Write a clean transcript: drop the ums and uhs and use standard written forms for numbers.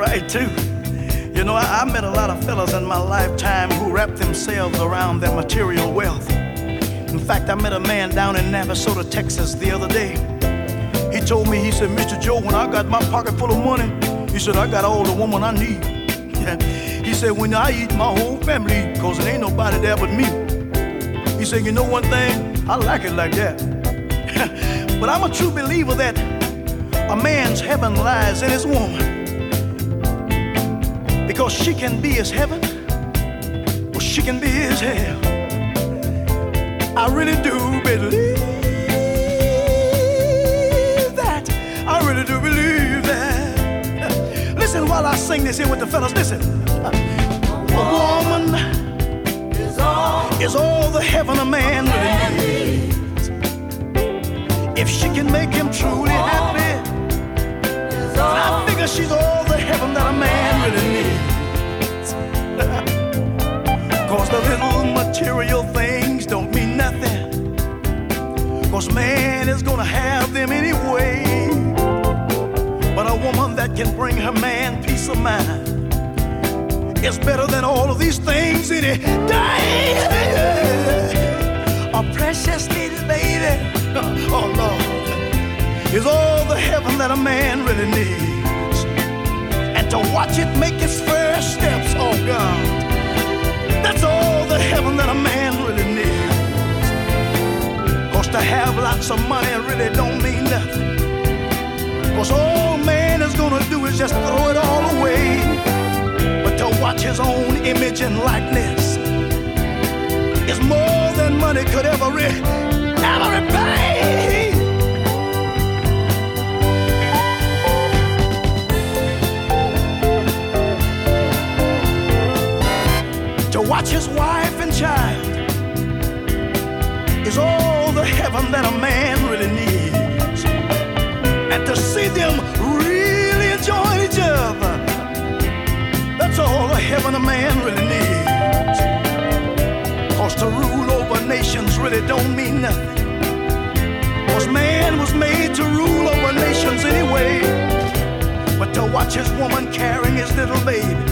right too. You know, I met a lot of fellas in my lifetime who wrapped themselves around their material wealth. In fact, I met a man down in Navasota, Texas the other day. He told me, he said, Mr. Joe, when I got my pocket full of money, he said, I got all the woman I need. He said, when I eat, my whole family eat, cause there ain't nobody there but me. He said, you know one thing, I like it like that. But I'm a true believer that a man's heaven lies in his woman. Because she can be his heaven, or she can be his hell. I really do believe that. I really do believe that. Listen while I sing this here with the fellas, listen. A woman is all the heaven a man really needs. If she can make him truly happy, I figure she's all the heaven that a man really needs. Cause the little material things don't mean nothing, cause man is gonna have them anyway. But a woman that can bring her man peace of mind is better than all of these things any day. A precious little baby, oh Lord, is all the heaven that a man really needs. And to watch it make its first steps, oh God, that's all the heaven that a man really needs. Cause to have lots of money really don't mean nothing, cause all man is gonna do is just throw it all away. But to watch his own image and likeness is more than money could ever repay. To watch his wife and child is all the heaven that a man really needs. And to see them really enjoying each other, that's all the heaven a man really needs. Cause to rule over nations really don't mean nothing, cause man was made to rule over nations anyway. But to watch his woman carrying his little baby,